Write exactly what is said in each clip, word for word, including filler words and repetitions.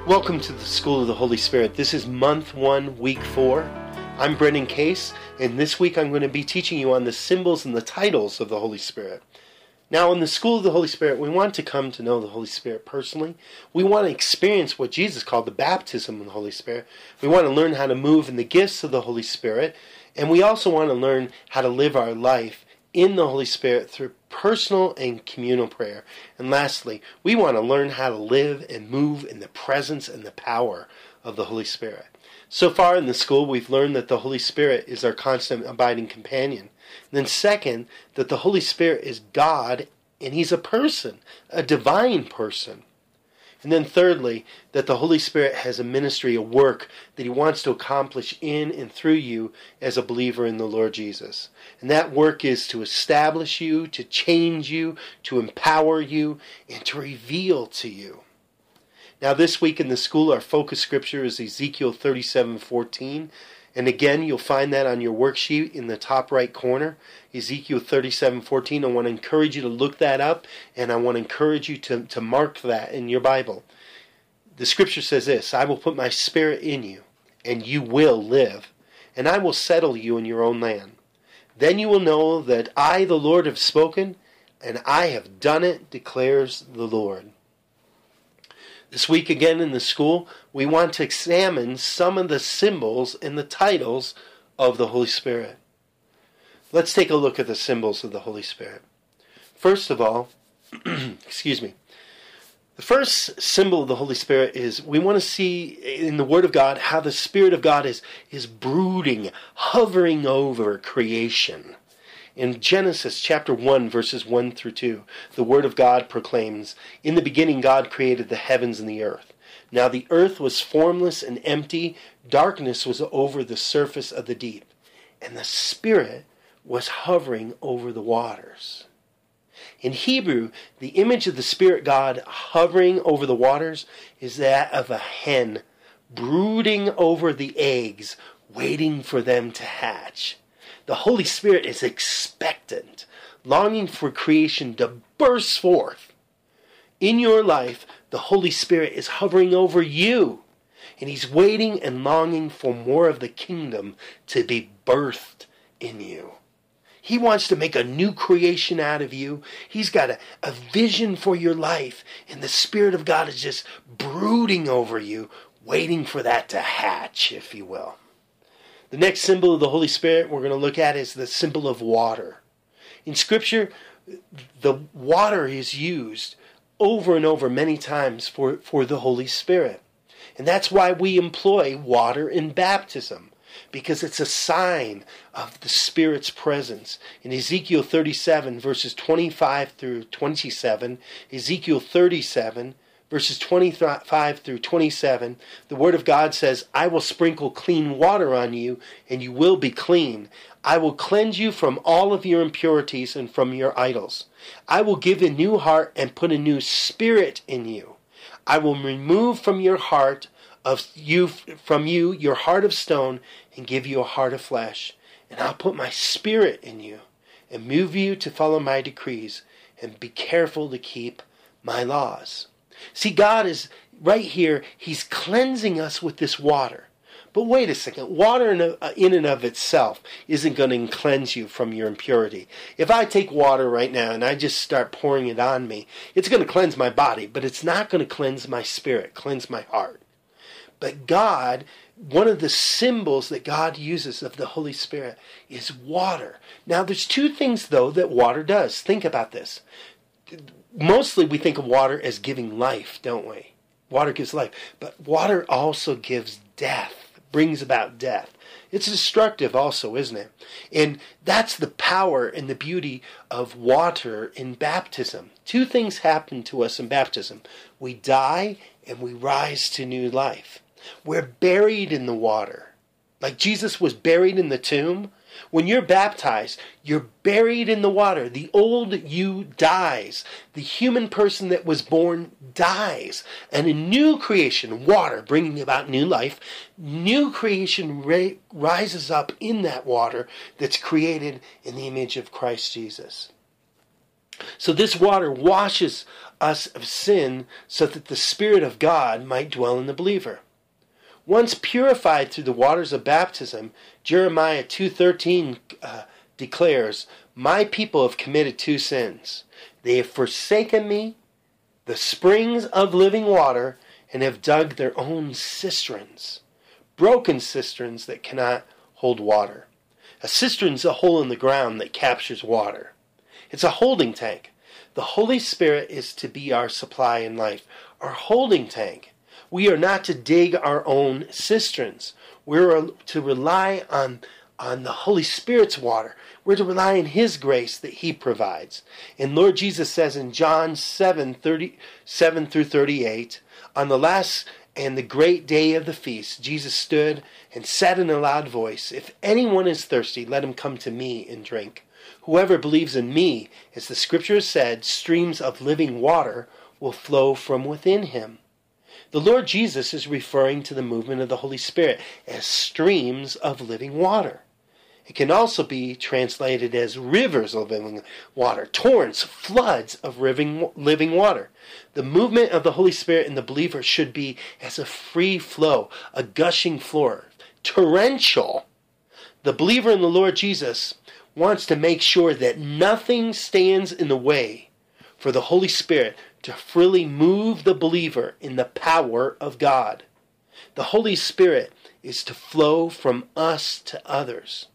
Welcome to the School of the Holy Spirit. This is month one, week four. I'm Brendan Case, and this week I'm going to be teaching you on the symbols and the titles of the Holy Spirit. Now, in the School of the Holy Spirit, we want to come to know the Holy Spirit personally. We want to experience what Jesus called the baptism of the Holy Spirit. We want to learn how to move in the gifts of the Holy Spirit, and we also want to learn how to live our life in the Holy Spirit through personal and communal prayer. And lastly, we want to learn how to live and move in the presence and the power of the Holy Spirit. So far in the school, we've learned that the Holy Spirit is our constant abiding companion. And then second, that the Holy Spirit is God, and He's a person, a divine person. And then thirdly, that the Holy Spirit has a ministry, a work that He wants to accomplish in and through you as a believer in the Lord Jesus. And that work is to establish you, to change you, to empower you, and to reveal to you. Now this week in the school, our focus scripture is Ezekiel thirty-seven fourteen. And again, you'll find that on your worksheet in the top right corner, Ezekiel thirty-seven fourteen. I want to encourage you to look that up, and I want to encourage you to, to mark that in your Bible. The scripture says this: I will put my spirit in you, and you will live, and I will settle you in your own land. Then you will know that I, the Lord, have spoken, and I have done it, declares the Lord. This week again in the school, we want to examine some of the symbols and the titles of the Holy Spirit. Let's take a look at the symbols of the Holy Spirit. First of all, excuse me, the first symbol of the Holy Spirit is we want to see in the Word of God how the Spirit of God is, is brooding, hovering over creation. In Genesis chapter one, verses one through two, the Word of God proclaims, "In the beginning God created the heavens and the earth. Now the earth was formless and empty, darkness was over the surface of the deep, and the Spirit was hovering over the waters." In Hebrew, the image of the Spirit God hovering over the waters is that of a hen brooding over the eggs, waiting for them to hatch. The Holy Spirit is expectant, longing for creation to burst forth. In your life, the Holy Spirit is hovering over you, and He's waiting and longing for more of the kingdom to be birthed in you. He wants to make a new creation out of you. He's got a, a vision for your life, and the Spirit of God is just brooding over you, waiting for that to hatch, if you will. The next symbol of the Holy Spirit we're going to look at is the symbol of water. In Scripture, the water is used over and over many times for, for the Holy Spirit. And that's why we employ water in baptism, because it's a sign of the Spirit's presence. In Ezekiel thirty-seven, verses twenty-five through twenty-seven, Ezekiel thirty-seven, verses twenty-five through twenty-seven, the Word of God says, "I will sprinkle clean water on you, and you will be clean. I will cleanse you from all of your impurities and from your idols. I will give a new heart and put a new spirit in you. I will remove from your heart of you from you your heart of stone and give you a heart of flesh. And I'll put my spirit in you and move you to follow my decrees and be careful to keep my laws." See, God is right here. He's cleansing us with this water. But wait a second. Water in, a, in and of itself isn't going to cleanse you from your impurity. If I take water right now and I just start pouring it on me, it's going to cleanse my body, but it's not going to cleanse my spirit, cleanse my heart. But God, one of the symbols that God uses of the Holy Spirit is water. Now, there's two things, though, that water does. Think about this. Mostly we think of water as giving life, don't we? Water gives life. But water also gives death, brings about death. It's destructive also, isn't it? And that's the power and the beauty of water in baptism. Two things happen to us in baptism. We die and we rise to new life. We're buried in the water. Like Jesus was buried in the tomb. When you're baptized, you're buried in the water. The old you dies. The human person that was born dies. And a new creation, water, bringing about new life, new creation ra- rises up in that water that's created in the image of Christ Jesus. So this water washes us of sin so that the Spirit of God might dwell in the believer. Once purified through the waters of baptism, Jeremiah two thirteen uh, declares, "My people have committed two sins. They have forsaken me, the springs of living water, and have dug their own cisterns, broken cisterns that cannot hold water." A cistern is a hole in the ground that captures water. It's a holding tank. The Holy Spirit is to be our supply in life, our holding tank. We are not to dig our own cisterns. We're to rely on, on the Holy Spirit's water. We're to rely on His grace that He provides. And Lord Jesus says in John seven, thirty-seven through thirty-eight, on the last and the great day of the feast, Jesus stood and said in a loud voice, "If anyone is thirsty, let him come to me and drink. Whoever believes in me, as the Scripture has said, streams of living water will flow from within him." The Lord Jesus is referring to the movement of the Holy Spirit as streams of living water. It can also be translated as rivers of living water, torrents, floods of living, living water. The movement of the Holy Spirit in the believer should be as a free flow, a gushing flow, torrential. The believer in the Lord Jesus wants to make sure that nothing stands in the way for the Holy Spirit to freely move the believer in the power of God. The Holy Spirit is to flow from us to others.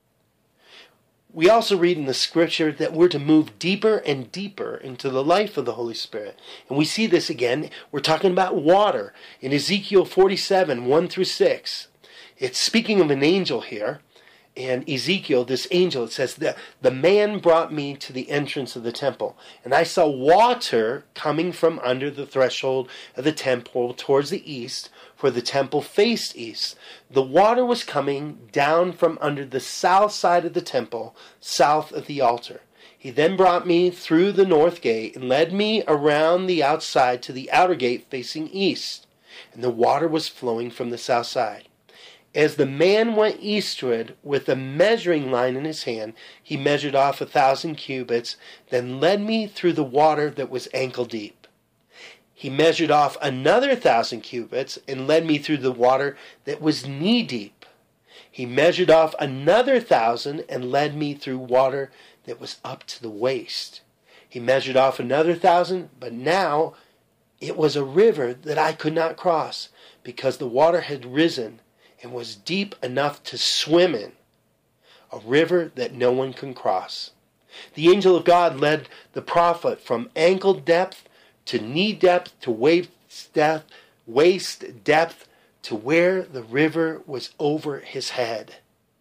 We also read in the Scripture that we're to move deeper and deeper into the life of the Holy Spirit. And we see this again. We're talking about water in Ezekiel forty-seven, one through six. It's speaking of an angel here. And Ezekiel, this angel, it says, that the man brought me to the entrance of the temple, and I saw water coming from under the threshold of the temple towards the east, for the temple faced east. The water was coming down from under the south side of the temple, south of the altar. He then brought me through the north gate and led me around the outside to the outer gate facing east, and the water was flowing from the south side. As the man went eastward with a measuring line in his hand, he measured off a thousand cubits, then led me through the water that was ankle deep. He measured off another thousand cubits and led me through the water that was knee deep. He measured off another thousand and led me through water that was up to the waist. He measured off another thousand, but now it was a river that I could not cross, because the water had risen and was deep enough to swim in, a river that no one can cross. The angel of God led the prophet from ankle depth to knee depth to waist depth, waist depth to where the river was over his head.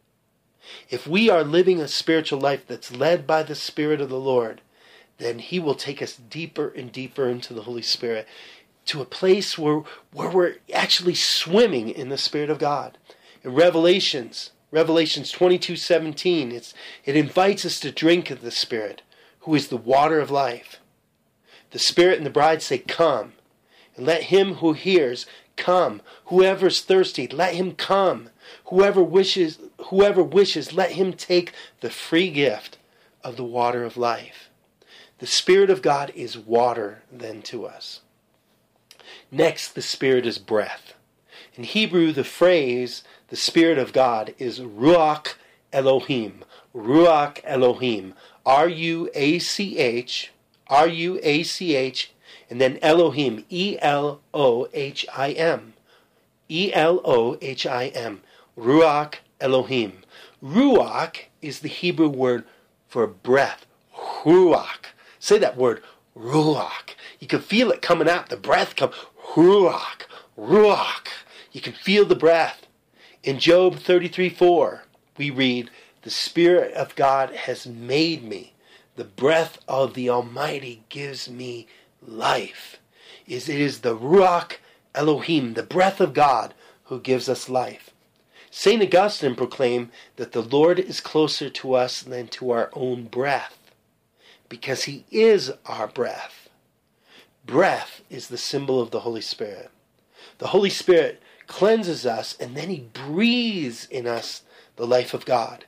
If we are living a spiritual life that's led by the Spirit of the Lord, then He will take us deeper and deeper into the Holy Spirit, to a place where, where we're actually swimming in the Spirit of God. In Revelations, Revelations twenty-two seventeen, it's, it invites us to drink of the Spirit, who is the water of life. The Spirit and the bride say, "Come." And let him who hears come. Whoever's thirsty, let him come. Whoever wishes, whoever wishes, let him take the free gift of the water of life. The Spirit of God is water then to us. Next, the Spirit is breath. In Hebrew, the phrase, the Spirit of God, is Ruach Elohim. Ruach Elohim. R U A C H, R U A C H, and then Elohim, E L O H I M. E L O H I M. Ruach Elohim. Ruach is the Hebrew word for breath. Ruach. Say that word, Ruach. You can feel it coming out, the breath come. Ruach, Ruach. You can feel the breath. In Job thirty-three four, we read, "The Spirit of God has made me. The breath of the Almighty gives me life." It is the Ruach Elohim, the breath of God, who gives us life. Saint Augustine proclaimed that the Lord is closer to us than to our own breath, because He is our breath. Breath is the symbol of the Holy Spirit. The Holy Spirit cleanses us, and then He breathes in us the life of God.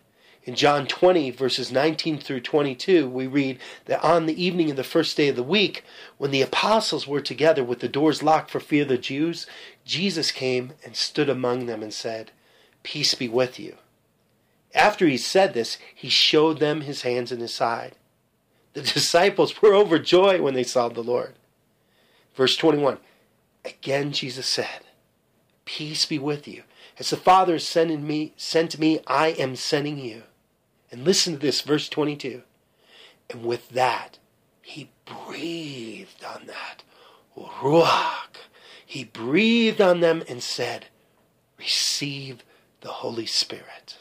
In John twenty, verses nineteen through twenty-two, we read that on the evening of the first day of the week, when the apostles were together with the doors locked for fear of the Jews, Jesus came and stood among them and said, "Peace be with you." After he said this, he showed them his hands and his side. The disciples were overjoyed when they saw the Lord. Verse twenty-one, again Jesus said, "Peace be with you. As the Father has sent me, sent me, I am sending you." And listen to this, verse twenty-two. And with that, he breathed on that. Ruach. He breathed on them and said, "Receive the Holy Spirit."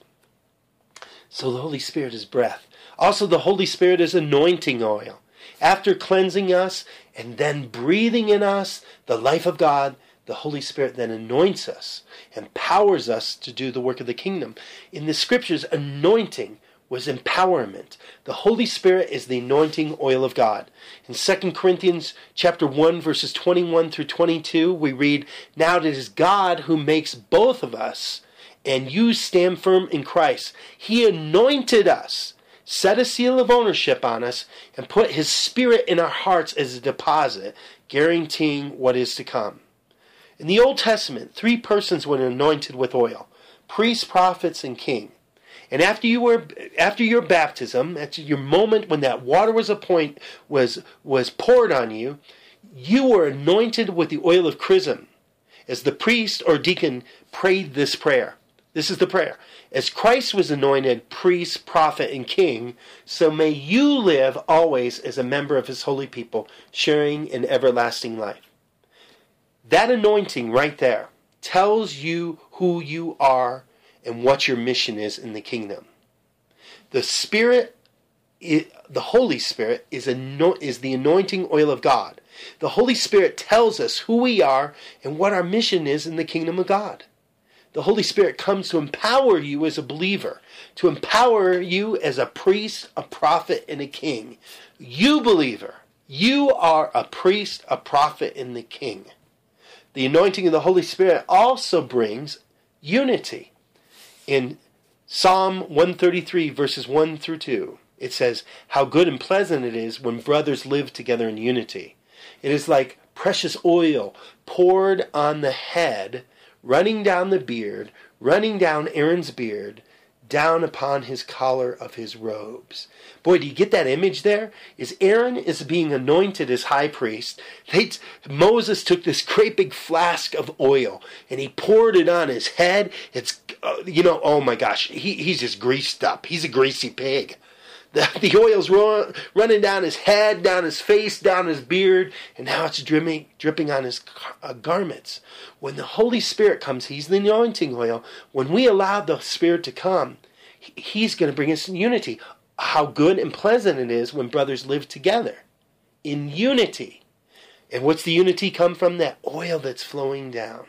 So the Holy Spirit is breath. Also, the Holy Spirit is anointing oil. After cleansing us and then breathing in us the life of God, the Holy Spirit then anoints us, empowers us to do the work of the kingdom. In the scriptures, anointing was empowerment. The Holy Spirit is the anointing oil of God. In Second Corinthians chapter one, verses twenty-one through twenty-two, we read, "Now it is God who makes both of us, and you stand firm in Christ. He anointed us, set a seal of ownership on us, and put his Spirit in our hearts as a deposit, guaranteeing what is to come." In the Old Testament, three persons were anointed with oil: priests, prophets, and king. And after you were, after your baptism, after your moment when that water was appoint, was was poured on you, you were anointed with the oil of chrism. As the priest or deacon prayed this prayer, this is the prayer: as Christ was anointed priest, prophet, and king, so may you live always as a member of his holy people, sharing in everlasting life. That anointing right there tells you who you are and what your mission is in the kingdom. The Spirit, the Holy Spirit, is, is the anointing oil of God. The Holy Spirit tells us who we are and what our mission is in the kingdom of God. The Holy Spirit comes to empower you as a believer, to empower you as a priest, a prophet, and a king. You, believer, you are a priest, a prophet, and the king. The anointing of the Holy Spirit also brings unity. In Psalm one thirty-three, verses one through two, it says, "How good and pleasant it is when brothers live together in unity. It is like precious oil poured on the head, running down the beard, running down Aaron's beard, down upon his collar of his robes." Boy, do you get that image there? As Aaron is being anointed as high priest, they, Moses took this great big flask of oil and he poured it on his head. It's, uh, you know, oh my gosh, he, he's just greased up. He's a greasy pig. The, the oil's run, running down his head, down his face, down his beard, and now it's dripping, dripping on his uh, garments. When the Holy Spirit comes, he's the anointing oil. When we allow the Spirit to come, he, he's going to bring us unity. How good and pleasant it is when brothers live together in unity. And what's the unity come from? That oil that's flowing down.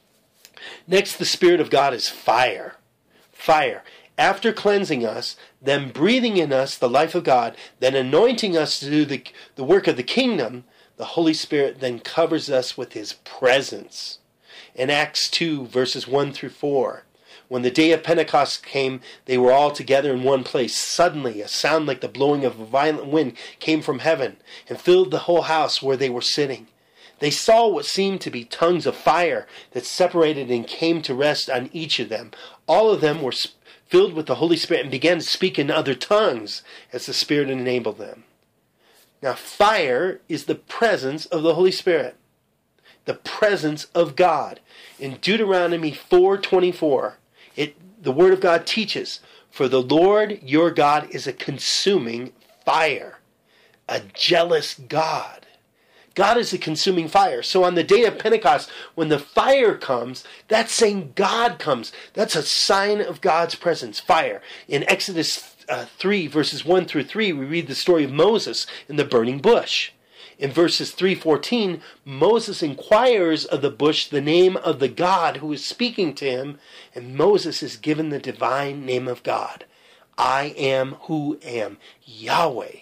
Next, the Spirit of God is fire. Fire. After cleansing us, then breathing in us the life of God, then anointing us to do the, the work of the kingdom, the Holy Spirit then covers us with his presence. In Acts two, verses one through four, when the day of Pentecost came, they were all together in one place. Suddenly, a sound like the blowing of a violent wind came from heaven and filled the whole house where they were sitting. They saw what seemed to be tongues of fire that separated and came to rest on each of them. All of them were filled with the Holy Spirit and began to speak in other tongues as the Spirit enabled them. Now, fire is the presence of the Holy Spirit, the presence of God. In Deuteronomy four twenty-four, it the Word of God teaches, "For the Lord your God is a consuming fire, a jealous God." God is a consuming fire. So on the day of Pentecost, when the fire comes, that's saying God comes. That's a sign of God's presence, fire. In Exodus uh, three, verses one through three, we read the story of Moses in the burning bush. In verses three fourteen, Moses inquires of the bush the name of the God who is speaking to him, and Moses is given the divine name of God. I am who am, Yahweh.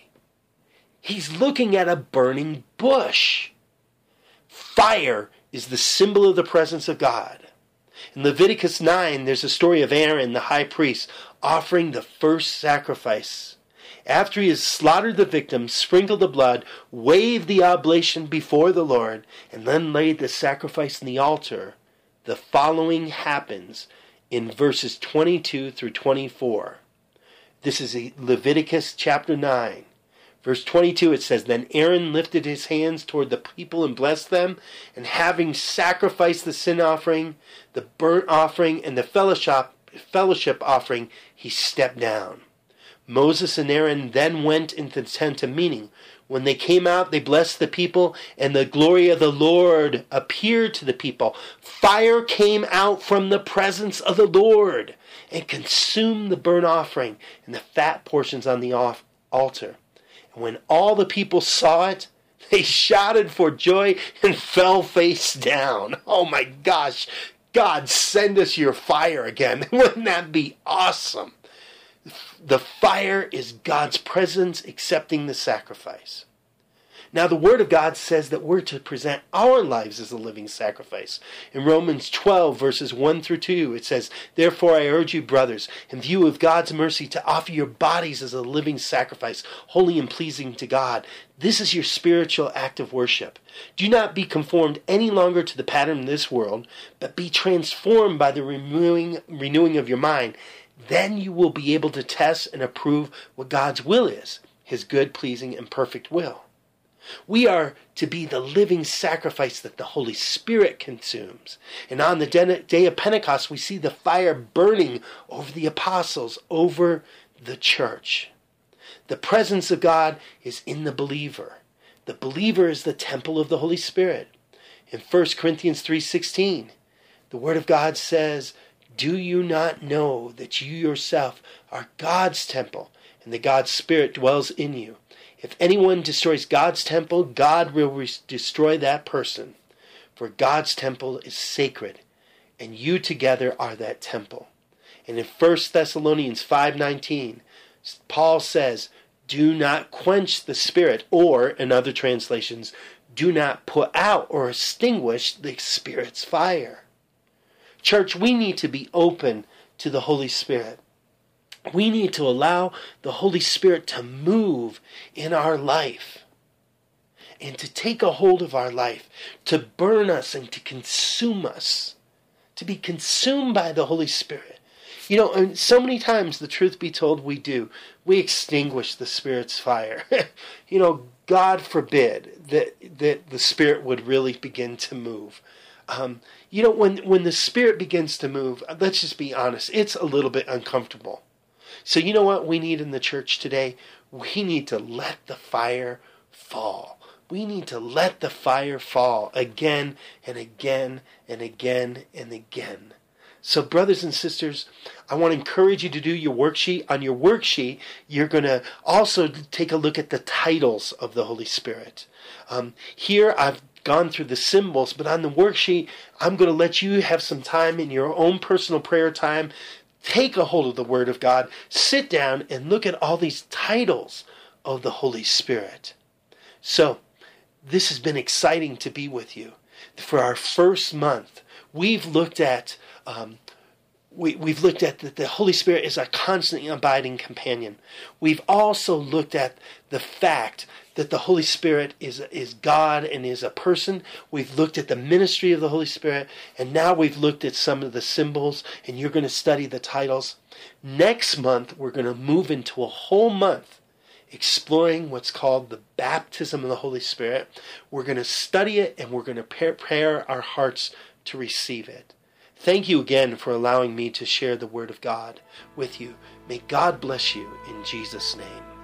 He's looking at a burning bush. Fire is the symbol of the presence of God. In Leviticus nine, there's a story of Aaron, the high priest, offering the first sacrifice. After he has slaughtered the victim, sprinkled the blood, waved the oblation before the Lord, and then laid the sacrifice in the altar, the following happens in verses twenty-two through twenty-four. This is Leviticus chapter nine. Verse twenty-two, it says, Then Aaron lifted his hands toward the people and blessed them, and having sacrificed the sin offering, the burnt offering, and the fellowship, fellowship offering, he stepped down. Moses and Aaron then went into the tent of meeting. When they came out, they blessed the people, and the glory of the Lord appeared to the people. Fire came out from the presence of the Lord and consumed the burnt offering and the fat portions on the off- altar. And when all the people saw it, they shouted for joy and fell face down. Oh my gosh, God, send us your fire again. Wouldn't that be awesome? The fire is God's presence accepting the sacrifice. Now the Word of God says that we're to present our lives as a living sacrifice. In Romans twelve, verses one through two, it says, Therefore I urge you, brothers, in view of God's mercy, to offer your bodies as a living sacrifice, holy and pleasing to God. This is your spiritual act of worship. Do not be conformed any longer to the pattern of this world, but be transformed by the renewing, renewing of your mind. Then you will be able to test and approve what God's will is, His good, pleasing, and perfect will. We are to be the living sacrifice that the Holy Spirit consumes. And on the day of Pentecost, we see the fire burning over the apostles, over the church. The presence of God is in the believer. The believer is the temple of the Holy Spirit. In First Corinthians three sixteen, the Word of God says, Do you not know that you yourself are God's temple, and that God's Spirit dwells in you? If anyone destroys God's temple, God will re- destroy that person. For God's temple is sacred, and you together are that temple. And in First Thessalonians five nineteen, Paul says, Do not quench the Spirit, or, in other translations, do not put out or extinguish the Spirit's fire. Church, we need to be open to the Holy Spirit. We need to allow the Holy Spirit to move in our life and to take a hold of our life, to burn us and to consume us, to be consumed by the Holy Spirit. You know, and so many times, the truth be told, we do. We extinguish the Spirit's fire. You know, God forbid that, that the Spirit would really begin to move. Um, you know, when, when the Spirit begins to move, let's just be honest, it's a little bit uncomfortable. So you know what we need in the church today? We need to let the fire fall. We need to let the fire fall again and again and again and again. So brothers and sisters, I want to encourage you to do your worksheet. On your worksheet, you're going to also take a look at the titles of the Holy Spirit. Um, here I've gone through the symbols, but on the worksheet, I'm going to let you have some time in your own personal prayer time. Take a hold of the Word of God. Sit down and look at all these titles of the Holy Spirit. So, this has been exciting to be with you. For our first month, we've looked at um, we, we've looked at that the Holy Spirit is a constant abiding companion. We've also looked at the fact that the Holy Spirit is, is God and is a person. We've looked at the ministry of the Holy Spirit, and now we've looked at some of the symbols, and you're going to study the titles. Next month, we're going to move into a whole month exploring what's called the baptism of the Holy Spirit. We're going to study it, and we're going to prepare our hearts to receive it. Thank you again for allowing me to share the Word of God with you. May God bless you in Jesus' name.